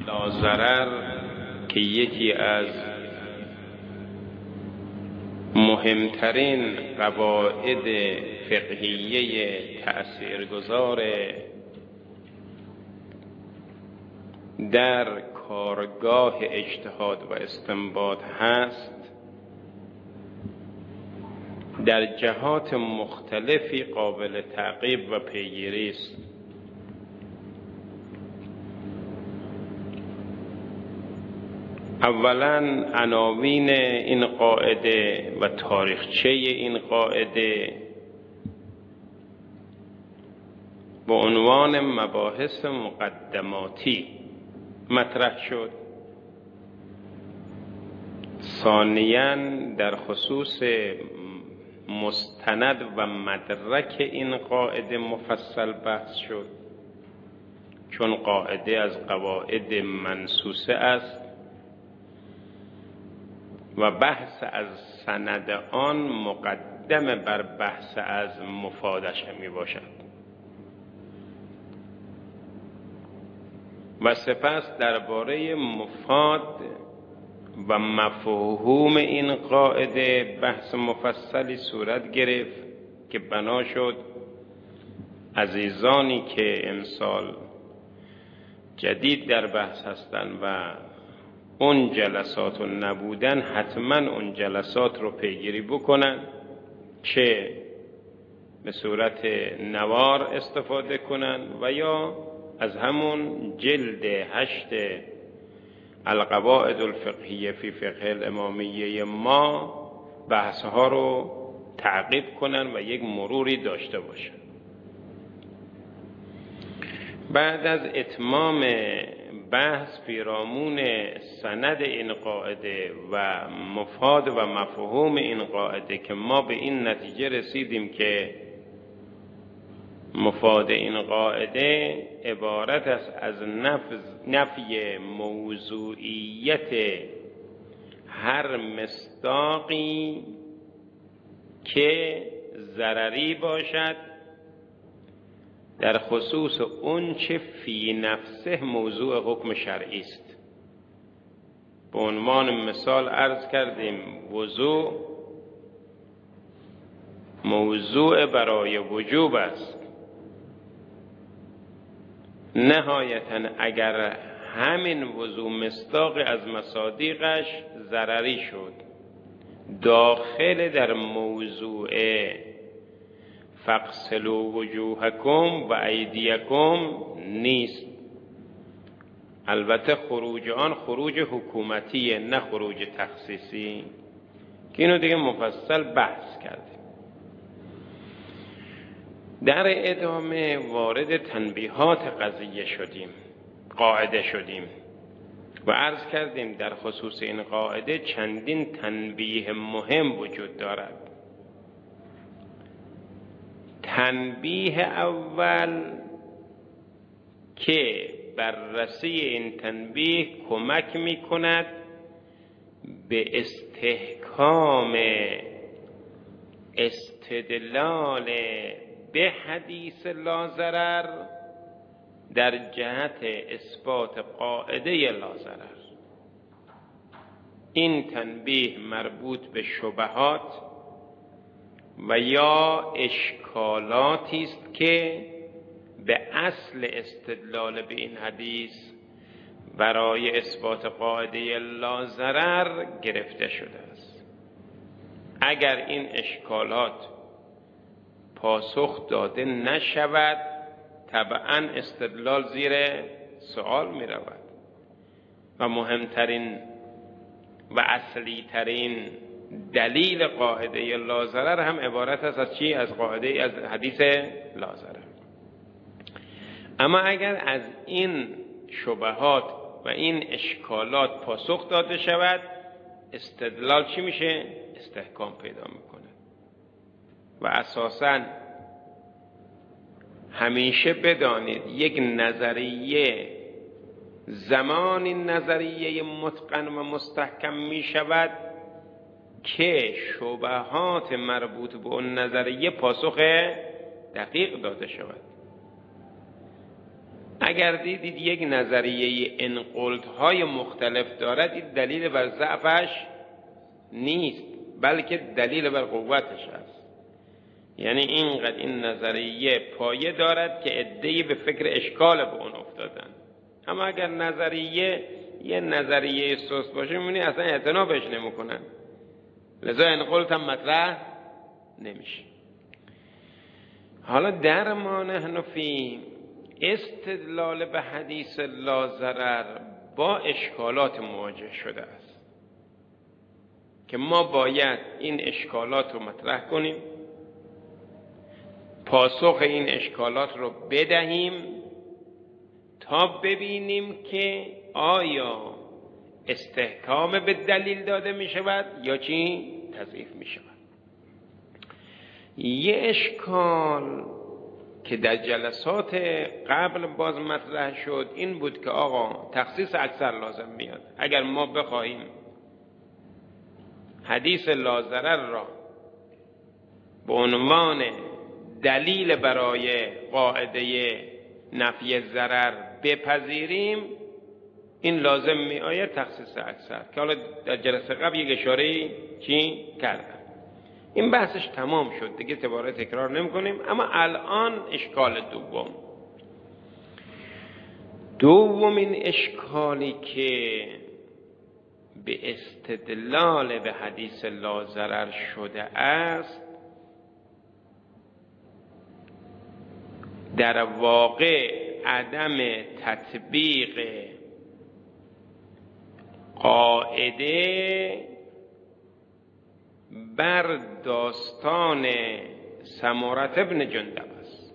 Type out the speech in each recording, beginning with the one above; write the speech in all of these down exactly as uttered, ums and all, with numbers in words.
لاضرر که یکی از مهمترین قواعد فقهیه تأثیرگذار در کارگاه اجتهاد و استنباط هست، در جهات مختلفی قابل تعقیب و پیگیری است. اولا عناوین این قاعده و تاریخچه این قاعده با عنوان مباحث مقدماتی مطرح شد. ثانیاً در خصوص مستند و مدرک این قاعده مفصل بحث شد، چون قاعده از قواعد منصوصه است و بحث از سند آن مقدم بر بحث از مفادش می باشد. و سپس درباره مفاد و مفهوم این قاعده بحث مفصلی صورت گرفت که بنا شد عزیزانی که امسال جدید در بحث هستند و اون جلسات رو نبودن حتما اون جلسات رو پیگیری بکنن، چه به صورت نوار استفاده کنن و یا از همون جلد هشت القواعد الفقهیه فی فقه الامامیه ما بحث ها رو تعقیب کنن و یک مروری داشته باشن. بعد از اتمام بحث پیرامون سند این قاعده و مفاد و مفهوم این قاعده که ما به این نتیجه رسیدیم که مفاد این قاعده عبارت است از نفی موضوعیت هر مصداقی که ضرری باشد در خصوص اون چه فی نفسه موضوع حکم شرعی است. به عنوان مثال عرض کردیم وضوء موضوع برای وجوب است. نهایتاً اگر همین وضوع مصداق از مصادیقش ضرری شد، داخل در موضوع فاغسلوا وجوهکم و ایدیکم نیست. البته خروج آن خروج حکومتیه، نه خروج تخصیصی، که اینو دیگه مفصل بحث کردیم. در ادامه وارد تنبیهات قضیه شدیم، قاعده شدیم و عرض کردیم در خصوص این قاعده چندین تنبیه مهم وجود دارد. تنبیه اول که بررسی این تنبیه کمک می کند به استحکام استدلال به حدیث لاضرر در جهت اثبات قاعده لاضرر. این تنبیه مربوط به شبهات و یا اشکالاتی است که به اصل استدلال به این حدیث برای اثبات قاعده لاضرر گرفته شده است. اگر این اشکالات پاسخ داده نشود، طبعاً استدلال زیر سوال می رود و مهمترین و اصلی ترین دلیل قاعده لاضرر هم عبارت است از چی؟ از قاعده از حدیث لاضرر. اما اگر از این شبهات و این اشکالات پاسخ داده شود، استدلال چی میشه؟ استحکام پیدا میکنه. و اساساً همیشه بدانید یک نظریه زمانی نظریه متقن و مستحکم می شود که شبهات مربوط به اون نظریه پاسخ دقیق داده شود. اگر اگر دیدید یک نظریه انقلت‌های مختلف دارد، این دلیل بر ضعفش نیست، بلکه دلیل بر قوتش است. یعنی اینقدر این نظریه پایه دارد که عده‌ای به فکر اشکال به اون افتادن. اما اگر نظریه یه نظریه سست باشه، می‌بینی اصلا اعتنا بهش نمی‌کنن، لذا انقلت هم مطرح نمیشه. حالا در ما نحن فی استدلال به حدیث لا ضرر با اشکالات مواجه شده است که ما باید این اشکالات رو مطرح کنیم، پاسخ این اشکالات رو بدهیم تا ببینیم که آیا استحکام به دلیل داده می شود یا چی تضعیف می شود. یه اشکال که در جلسات قبل باز مطرح شد این بود که آقا تخصیص اکثر لازم میاد. اگر ما بخواهیم حدیث لا ضرر را به عنوان دلیل برای قاعده نفی ضرر بپذیریم، این لازم می آید تخصیص اکثر، که حالا در جلسه قبل یک اشاره چی کردم. این بحثش تمام شد دیگه، دوباره تکرار نمی کنیم. اما الان اشکال دوم دومین اشکالی که به استدلال به حدیث لا ضرر شده است، در واقع عدم تطبیق قاعده بر داستان سمرة بن جندب است.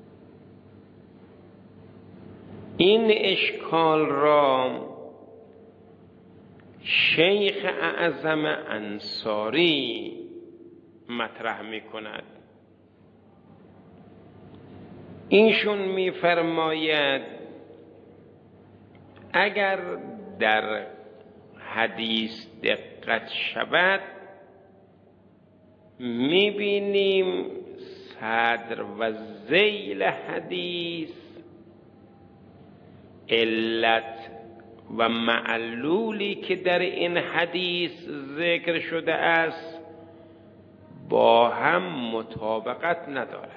این اشکال را شیخ اعظم انصاری مطرح می کند. اینشون می فرماید اگر در حدیث دقت شود می بینیم صدر و ذیل حدیث علت و معلولی که در این حدیث ذکر شده است با هم مطابقت ندارد.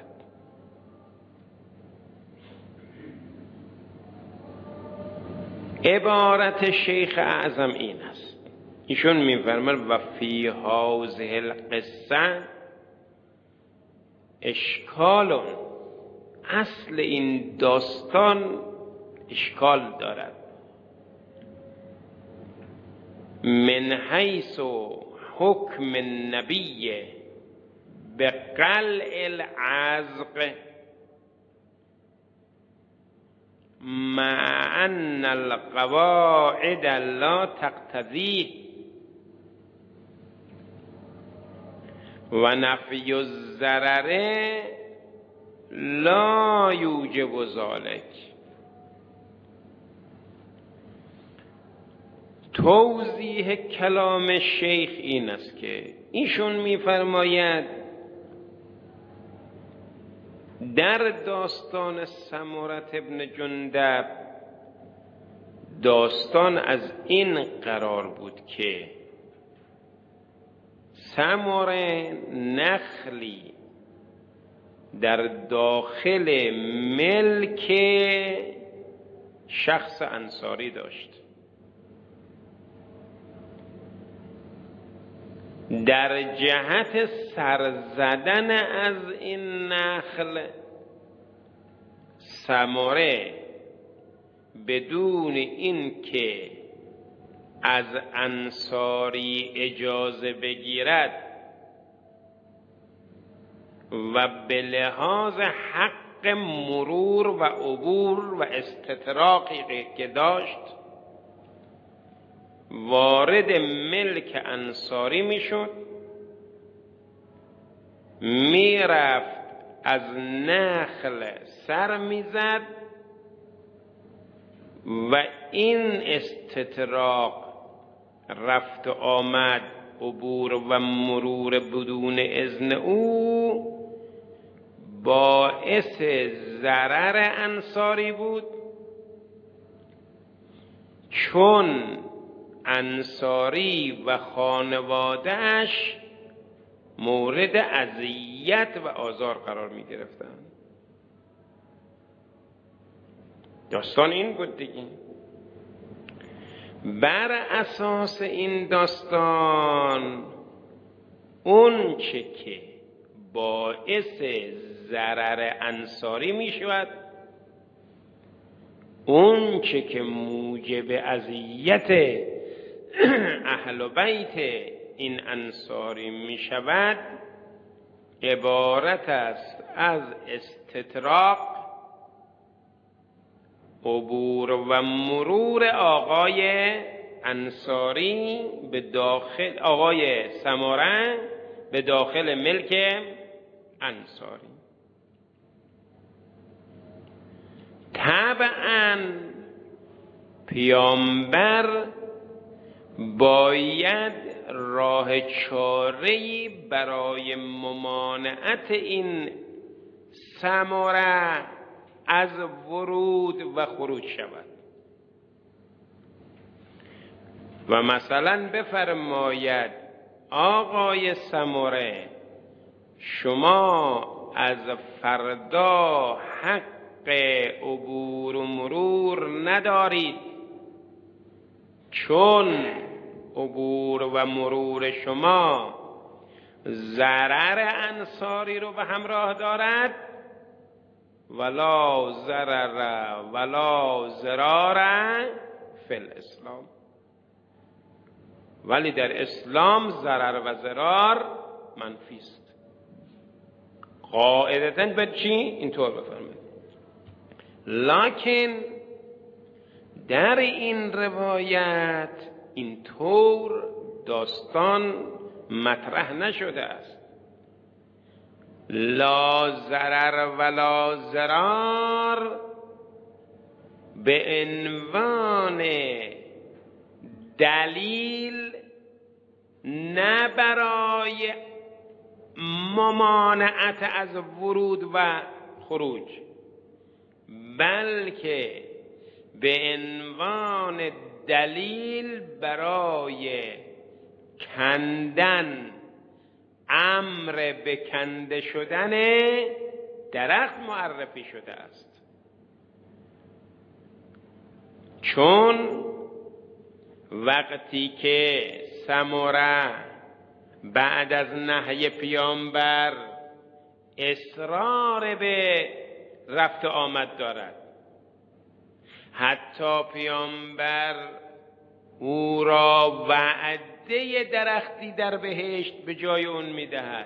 عبارت شیخ اعظم این است، ایشون می‌فرماید و فی هذه القصه اشکال، اصل این داستان اشکال دارد، من حیث حکم النبی به قلع العزق مع ان القواعد لا تقتضیه و نفی الضرر لا یوجب ذلک. توضیح کلام شیخ این است که ایشون می‌فرماید در داستان سمرة ابن جندب داستان از این قرار بود که سمره نخلی در داخل ملک شخص انصاری داشت. در جهت سرزدن از این نخل سمره بدون این که از انصاری اجازه بگیرد و به لحاظ حق مرور و عبور و استطراقی که داشت وارد ملک انصاری میشد، میرفت از نخل سر میزد و این استطراق رفت و آمد عبور و مرور بدون اذن او باعث ضرر انصاری بود چون انصاری و خانواده‌اش مورد اذیت و آزار قرار می گرفتن. داستان این بود دیگه. بر اساس این داستان اون چه که باعث ضرر انصاری می شود، اون چه که موجب اذیت اهل بیت این انصاری می شود، عبارت است از استطراق، عبور و مرور آقای انصاری به داخل، آقای سماره به داخل ملک انصاری. طبعاً پیامبر باید راه چاره‌ای برای ممانعت این سماره از ورود و خروج شود و مثلا بفرماید آقای سماره شما از فردا حق عبور و مرور ندارید، چون عبور و مرور شما ضرر انصاری رو به همراه دارد، ولا ضرر ولا ضرار فی الاسلام. ولی در اسلام ضرر و ضرار منفی است. قاعدتاً به چی؟ اینطور بفرمایید. لکن در این روایت اینطور داستان مطرح نشده است. لا ضرر ولا ضرار به عنوان دلیل نه برای ممانعت از ورود و خروج، بلکه به عنوان دلیل برای کندن، امر به کنده شدن درخت معرفی شده است. چون وقتی که سمره بعد از نهی پیامبر اصرار به رفت آمد دارد، حتی پیامبر او را وعده درختی در بهشت به جای اون میدهد،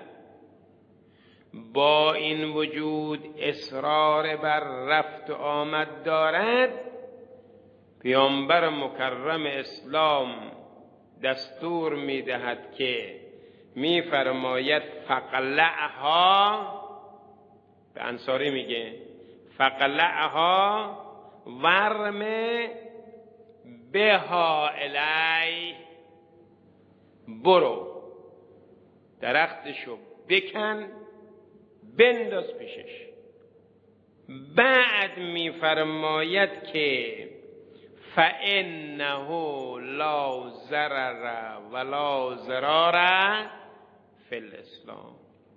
با این وجود اصرار بر رفت آمد دارد، پیامبر مکرم اسلام دستور میدهد که میفرماید فقلعها، به انصاری میگه فقلعها ورم بها الی، برو درختشو بکن بنداز پیشش. بعد میفرماید که فإنه لا ضرر ولا ضرار فی الاسلام.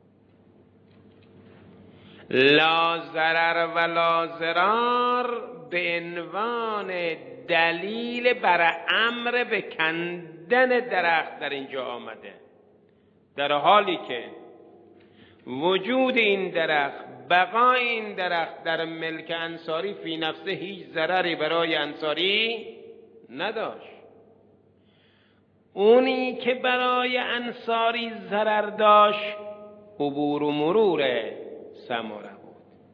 لا ضرر ولا ضرار به عنوان دلیل بر امر به کندن درخت در اینجا آمده، در حالی که وجود این درخت، بقای این درخت در ملک انصاری فی نفسه هیچ ضرری برای انصاری نداشت. اونی که برای انصاری ضرر داشت عبور و مرور سمره بود.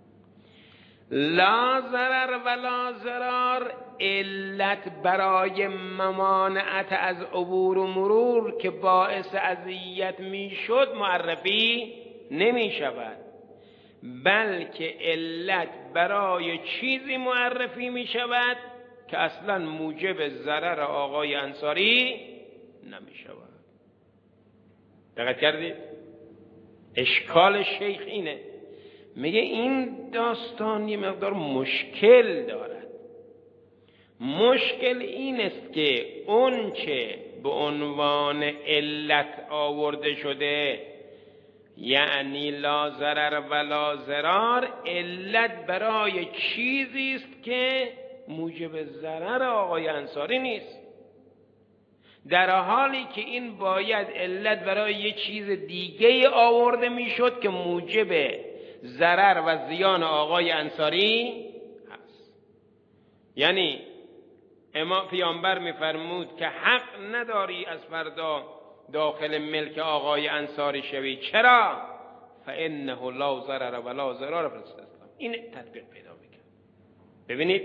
لا ضرر ولا ضرار علت برای ممانعت از عبور و مرور که باعث اذیت میشد معرفی نمی شود، بلکه علت برای چیزی معرفی می شود که اصلا موجب ضرر آقای انصاری نمی شود. دقت کردید؟ اشکال شیخ اینه، میگه این داستان یه مقدار مشکل دارد، مشکل این است که اون چه به عنوان علت آورده شده، یعنی لا ضرر ولا ضرار، علت برای چیزی است که موجب ضرر آقای انصاری نیست، در حالی که این باید علت برای یه چیز دیگه آورده میشد که موجب ضرر و زیان آقای انصاری هست. یعنی امام پیامبر میفرمود که حق نداری از فردا داخل ملک آقای انصاری شوی. چرا؟ فانه لا ضرر ولا ضرار فی الاسلام. این تطبیق پیدا میکنه. ببینید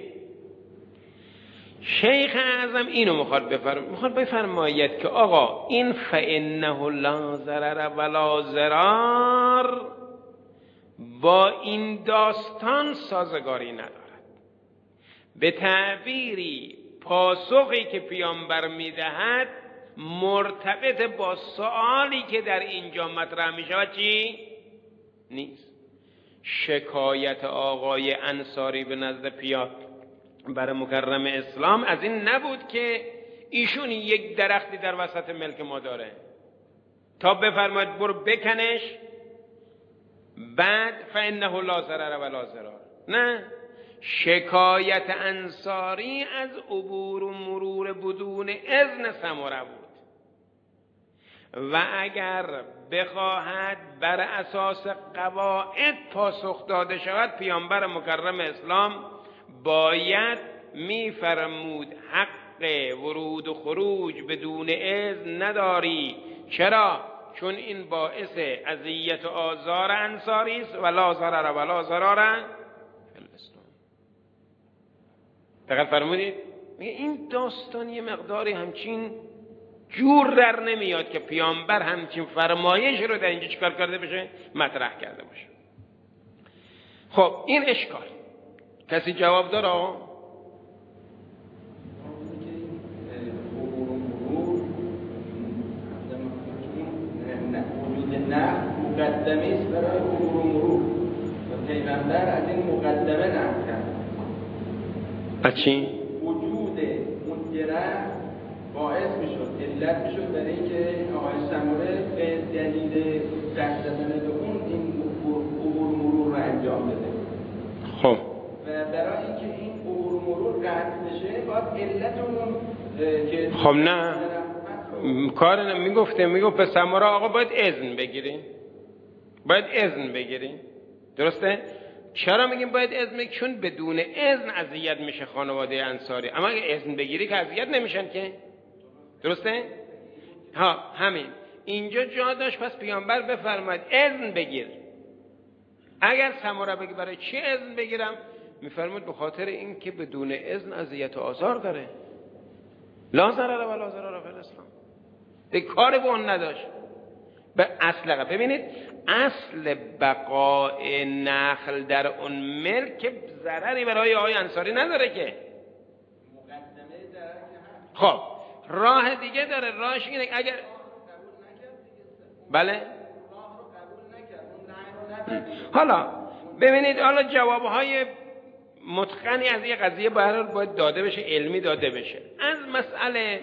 شیخ اعظم اینو میخواد بفرماید، میخواد بفرماید که آقا این فانه لا ضرر ولا ضرار با این داستان سازگاری ندارد. به تعبیری پاسخی که پیامبر میدهد مرتبط با سوالی که در اینجا مطرح میشود چی؟ نیست. شکایت آقای انصاری به نزد پیامبر مکرم اسلام از این نبود که ایشون یک درختی در وسط ملک ما داره تا بفرماید برو بکنش بعد فانه لا ضرر ولا ضرار. نه، شکایت انصاری از عبور و مرور بدون اذن سمره بود و اگر بخواهد بر اساس قواعد پاسخ داده شود پیامبر مکرم اسلام باید میفرمود حق ورود و خروج بدون اذن نداری. چرا؟ چون این باعث اذیت و آزار انصاری است و لا ضرر ولا ضرار. دقیق فرمودید؟ میگه این داستان یه مقداری همچین جور در نمیاد که پیامبر همچین فرمایش رو در اینجا چیکار کرده بشه؟ مطرح کرده باشه. خب این اشکال کسی جواب داره؟ نه مقدمه است برای عبور و مرور و پیغمبر از این مقدمه نقل کرد. اچی؟ وجود اون درخت باعث میشد، علت میشد برای اینکه آقای سموره به دلیل دست زدن به اون این عبور و مرور رو انجام بده. خب و برای اینکه این عبور و مرور قطع بشه باید علت اون که خب نه کار میگفته میگفت به سموره آقا باید اذن بگیرین، باید اذن بگیرین. درسته؟ چرا میگیم باید اذن بگیرین؟ چون بدون اذن اذیت میشه خانواده انصاری، اما اگه اذن بگیری که اذیت نمیشن که. درسته؟ ها همین اینجا جا داشت پس پیامبر بفرماید اذن بگیر. اگر سموره بگی برای چی اذن بگیرم؟ میفرمود به خاطر این که بدون اذن اذیت و آزار داره. لا ضرر ولا ضرار فی الاسلام. دیگه کاری به اون نداشت. به اصل ببینید اصل بقای نخل در اون ملک ضرری برای آقای انصاری نداره که. مقدمه درک. خب راه دیگه داره، راهش اینه اگر بله حالا ببینید حالا جوابهای متقنی از این قضیه باید داده بشه، علمی داده بشه. از مسئله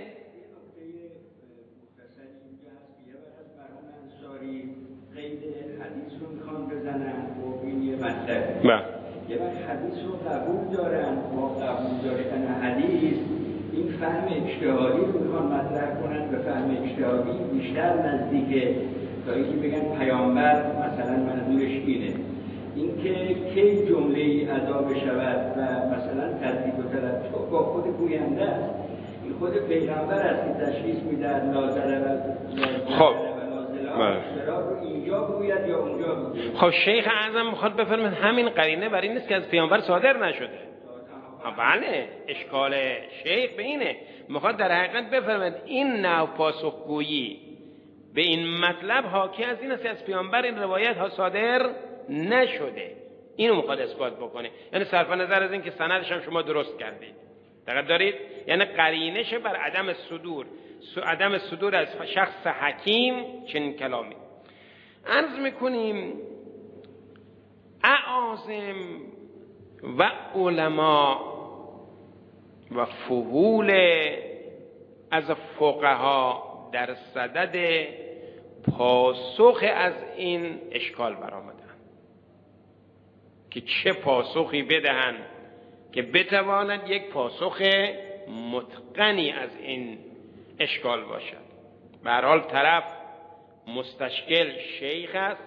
قید حدیث رو میخوان بزنن و این یه مطلب یه وقت حدیث رو قبول دارن با قبول داشتن حدیث این فهم اجتهادی رو میخوان مطرح کنن، به فهم اجتهادی بیشتر نزدیک تا اینکه بگن پیامبر مثلا منظورش اینه، اینکه کی جمله ای ادا بشود و مثلا تصدیق و تلقی با خود گوینده است، این خود پیغمبر است که تشخیص میده لا ضرر خب اینجا بگوید یا اونجا بگوید. خب شیخ اعظم میخواد بفرماید همین قرینه برای این نیست که از پیامبر صادر نشده. بله اشکال شیخ به اینه، میخواد در حقیقت بفرماید این نوع پاسخگویی به این مطلب حاکی از این است که از پیامبر این روایت ها صادر نشده. اینو میخواد اثبات بکنه، یعنی صرف نظر از این که سندش هم شما درست کردید. دقت دارید؟ یعنی قرینش بر عدم صدور عدم صدور از شخص حکیم چنین کلامی. عرض میکنیم اعاظم و علما و فحول از فقها در صدد پاسخ از این اشکال برآمدند که چه پاسخی بدهند که بتواند یک پاسخ متقنی از این اشکال باشد. به هر حال طرف مستشکل شیخ است،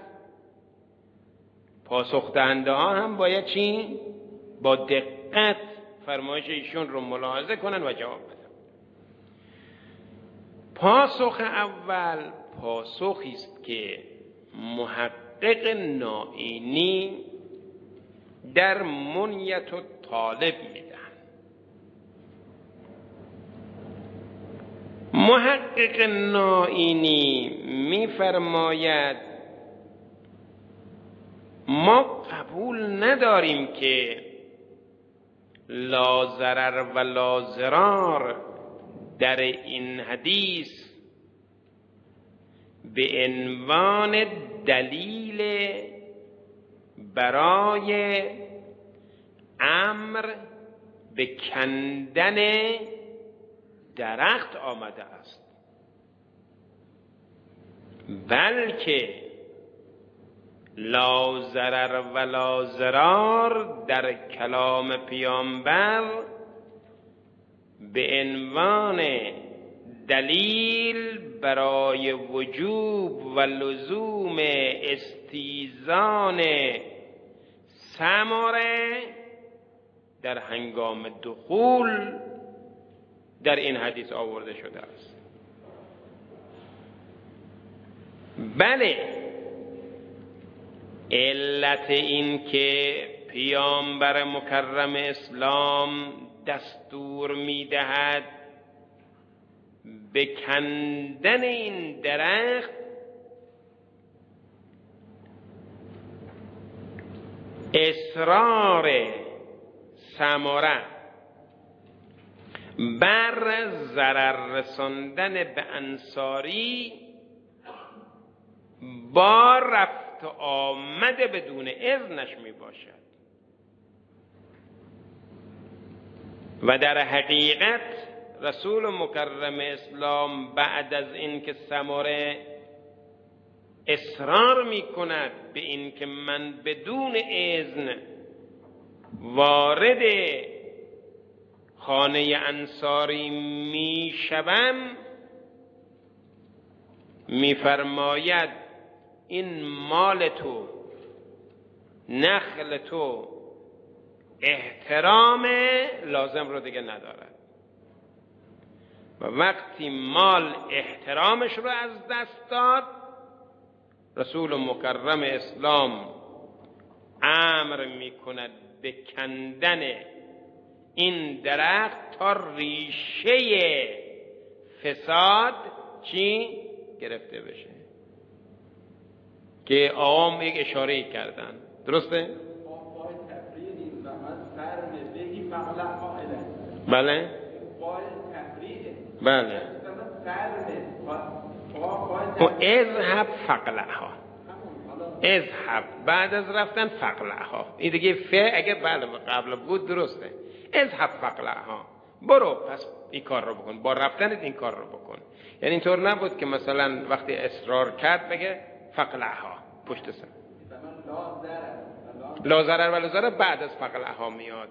پاسخ دهنده ها هم باید چی؟ با دقت فرمایش ایشون رو ملاحظه کنن و جواب بدن. پاسخ اول پاسخی است که محقق نائینی در منیت و طالب میدن. محقق نائینی میفرماید ما قبول نداریم که لا ضرر و لا ضرار در این حدیث به عنوان دلیل برای امر به کندن درخت آمده است، بلکه لا ضرر و لا ضرار در کلام پیامبر به عنوان دلیل برای وجوب و لزوم استیزان ثمره در هنگام دخول در این حدیث آورده شده است. بله، علت این که پیامبر مکرم اسلام دستور می‌دهد به کندن این درخت اصرار ثمره بر ضرر رساندن به انصاری با رفت آمد بدون اذنش می باشد و در حقیقت رسول مکرم اسلام بعد از این که ثمره اصرار می کند به این که من بدون اذن وارد خانه انصاری می شوم، می فرماید این مال تو، نخل تو احترام لازم رو دیگه ندارد و وقتی مال احترامش رو از دست داد، رسول مکرم اسلام امر می کند به کندن این درخت تا ریشه فساد چی گرفته بشه که آقام یک اشاره کردن. درسته؟ بله بله و اذهب فقلعها، اذهب بعد از رفتن فقلعها، این دیگه ف اگه بله قبل بود درسته، اذهب فقلعها، برو پس این کار رو بکن، با رفتنت این کار رو بکن. یعنی اینطور نبود که مثلا وقتی اصرار کرد بگه فقلعها پشت سر، لا ضرر و لا ضرر بعد از فقلعها میاد.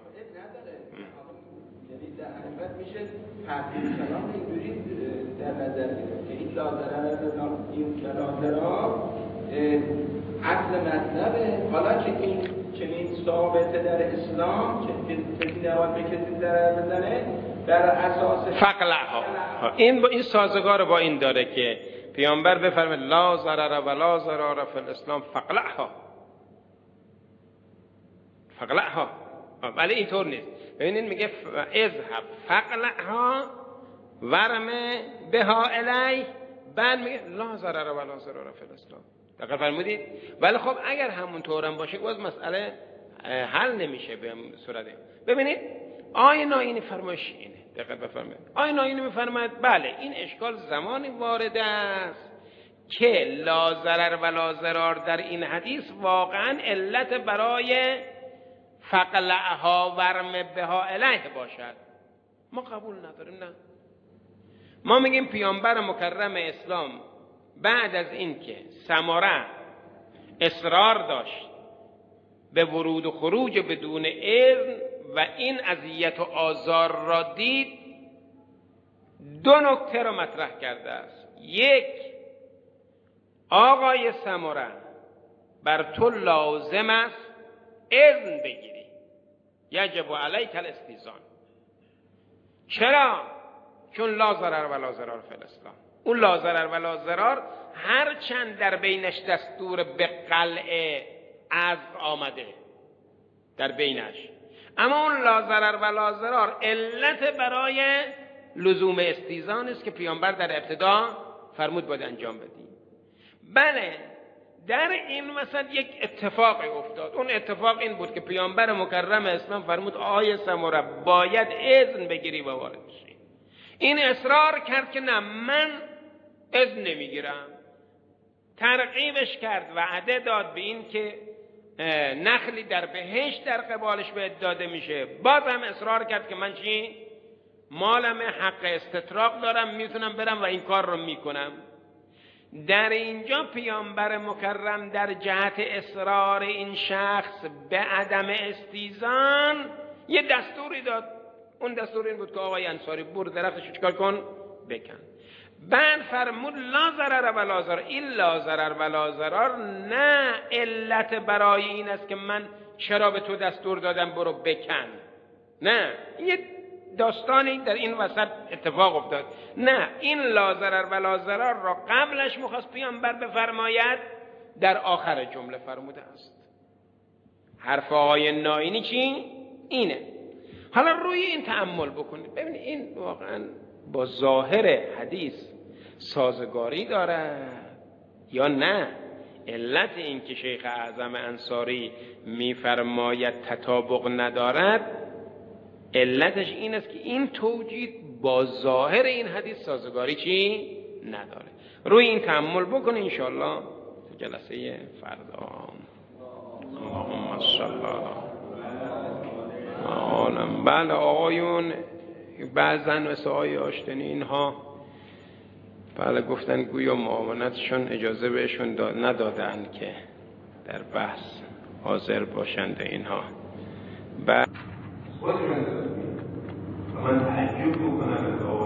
یعنی در حقیقت میشه تفسیر کلام اینجوری در نظر گرفت که این لا ضرر این لا ضرر اصل مطلبه، حالا که این چنین ثابته در اسلام که کسی نباید به کسی ضرر بزنه در اساس فقلعها، این با این سازگار با این داره که پیامبر بفرماید لا ضرر و لا ضرار فی الاسلام فقلعها فقلعها، ولی اینطور نیست. ببینید میگه اذهب فقلعها ورمه بها الی، بعد میگه لا ضرر و لا ضرار فی الاسلام. دقیق فرمودید؟ ولی خب اگر همونطورم باشه باز مسئله حل نمیشه به صورت. ببینید آیه نائینی فرمایش اینه، دقت بفرمایید. آیه نائینی میفرماید بله این اشکال زمانی وارد است که لا ضرر و لا ضرار در این حدیث واقعا علت برای فقلعها ورم بها الیه باشد. ما قبول نداریم. نه، ما میگیم پیامبر مکرم اسلام بعد از این که سمره اصرار داشت به ورود و خروج بدون اذن و این اذیت و آزار را دید، دو نکته را مطرح کرده است. یک، آقای سمره بر تو لازم است اذن بگیری، یجب علیک الاستئذان. چرا؟ چون لا ضرر و لا ضرار فی الاسلام. اون لا ضرر و لا ضرار هر چند در بینش دستور به قلع عزل آمده در بینش، اما اون لا ضرر و لا ضرار علت برای لزوم استئذان است که پیامبر در ابتدا فرمود باید انجام بدیم. بله، در این مثلا یک اتفاقی افتاد. اون اتفاق این بود که پیامبر مکرم اسلام فرمود آیه سمره باید اذن بگیری و وارد بشی. این اصرار کرد که نه، من اذن نمیگیرم. ترغیبش کرد، وعده داد به این که نخلی در بهشت در قبالش بهت داده میشه. باز هم اصرار کرد که من چی؟ مالم حق استطراق دارم، میتونم برم و این کار رو میکنم. در اینجا پیامبر مکرم در جهت اصرار این شخص به عدم استئذان یه دستوری داد. اون دستور این بود که آقای انصاری برو درختشو چیکار کن؟ بکن. بعد فرمود لا ضرر و لا ضرار. این لا ضرر و لا ضرار نه علت برای این است که من چرا به تو دستور دادم برو بکن. نه، یه داستانی در این وسط اتفاق افتاد. نه، این لا ضرر و لا ضرار را قبلش میخواست پیامبر بفرماید، در آخر جمله فرموده است. حرف آقای نائینی چی؟ اینه. حالا روی این تأمل بکنید، ببینید این واقعا با ظاهر حدیث سازگاری دارد یا نه. علت این که شیخ اعظم انصاری میفرماید تطابق ندارد، علتش این است که این توجیه با ظاهر این حدیث سازگاری چی نداره. روی این تأمل بکنید انشاءالله تو جلسه فردا. اللهم صل علی. بله آقایون، بعضن مثل آقای آشتنی اینها بله گفتن گویا معاونتشون اجازه بهشون ندادن که در بحث حاضر باشند اینها. بعد خودشون من تعجب بکنم